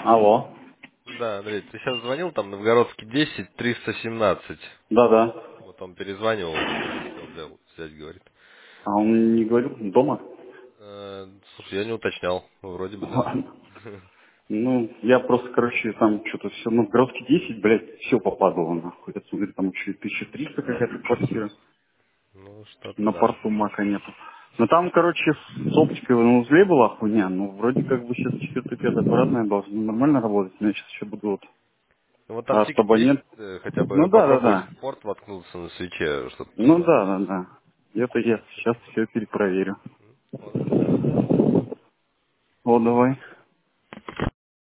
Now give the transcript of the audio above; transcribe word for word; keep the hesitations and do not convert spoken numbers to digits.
Алло. Да, Андрей, ты сейчас звонил, там Новгородский десять, триста семнадцать. Да-да. Вот он перезванивал, хотел взял, взять, говорит. А он не говорил, дома? Э, слушай, я не уточнял, вроде бы да. Ладно. Ну, я просто, короче, там что-то все, ну, в городке десять, блядь, все попадало, нахуй. Я смотрю, там еще и тысяча триста какая-то квартира. Ну, что-то На да. порту Мака нету. Но там, короче, с оптикой на узле была хуйня. Ну, вроде как бы сейчас четвертый, пятый аппаратная должна нормально работать. Но я сейчас еще буду вот Ну, вот там от тикет есть, абонент. э, хотя Ну бы да, да, попробовать да. в порт воткнуться на свече, чтобы Ну да, сломалось. да, да. Это я сейчас все перепроверю. Ладно, давай. О, давай.